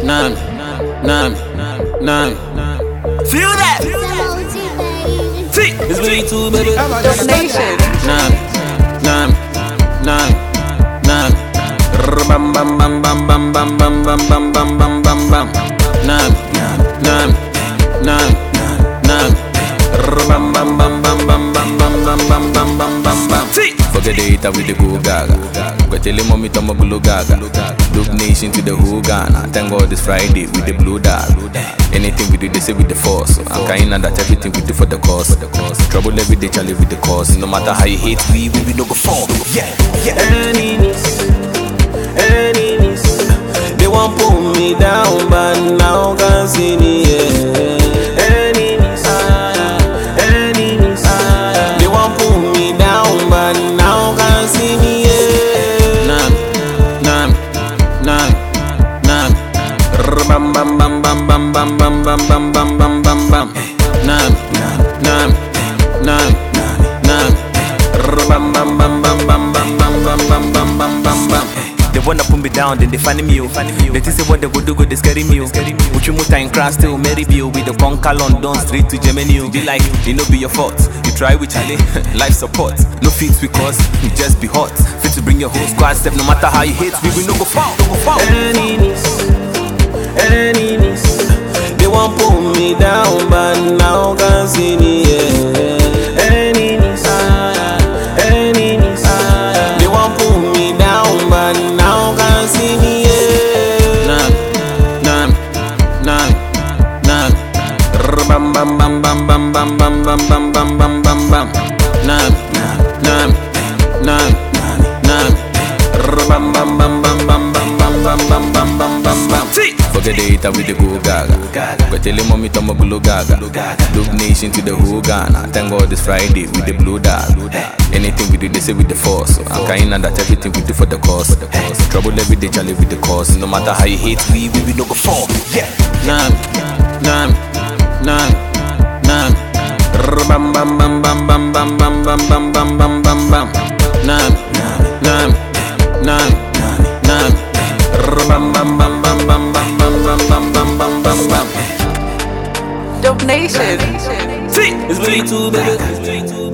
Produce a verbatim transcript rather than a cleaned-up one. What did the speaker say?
Nami, Nami, Nami. Feel that? See, it's way too baby. Nation. Nami, Nami, Nami, Nami. Bam bam bam bam bam bam bam bam bam bam bam bam bam. Nami, Nami, Nami, Nami. Bam bam bam bam bam bam bam bam bam bam bam bam bam. See, forget the hater with the go gaga. Go tell him mommy to my blue gaga. Look nation to the who Ghana. Thank God it's Friday with the blue dog. Anything we do, they say with the force. I'm kinda that everything we do for the cause. Trouble every day, Charlie with the cause. No matter how you hate we, we will no go fall. Yeah, yeah. Enemies, enemies. They want pull me down, but now can't see me. Yeah. Enemies, enemies. They want pull me down, but now can't see me. Yeah. Nam, nam, nam, nam. Bam bam bam bam bam bam bam bam bam bam bam bam bam. Nam, nam, nam, nam. Bam bam bam bam bam bam bam bam bam bam bam bam. They wanna put me down, then they find me. They think say what they go do, go they scary me. Uchi muta in crash till Mary Bill with the conquer London straight to Gemini. Be like, it no be your fault. You try with Charlie, life support. No fits because you just be hot. Fit to bring your whole squad step, no matter how you hate, we will no go fall, no go fall. Enemies, enemies. They want pull me down, but now can't see me. Yeah. Enemies, enemies. They want pull me down, but now can't see me. Yeah. Nam, nam, nam, nam. Bam bam bam bam bam bam bam bam bam bam bam bam bam. Nam, nam, nam, nam. Bam bam bam bam bam bam bam bam bam bam bam bam. Forget the hater with the go gaga. Go tell him mommy to my blue gaga. Look nation to the who Ghana. Thank God it's Friday with the blue dog. Anything we do, they say with the force. I'm kinda that everything we do for the cause. Trouble every day, Charlie with the cause. No matter how you hate we, we will no go fall. Yeah. Nam, nam, nam, nam. Bam bam bam bam bam bam bam bam bam bam bam bam bam. Nam, nam, nam, nam. Bam bam bam bam bam bam bam bam bam bam bam bam. Dope Nation. See, it's way too baby.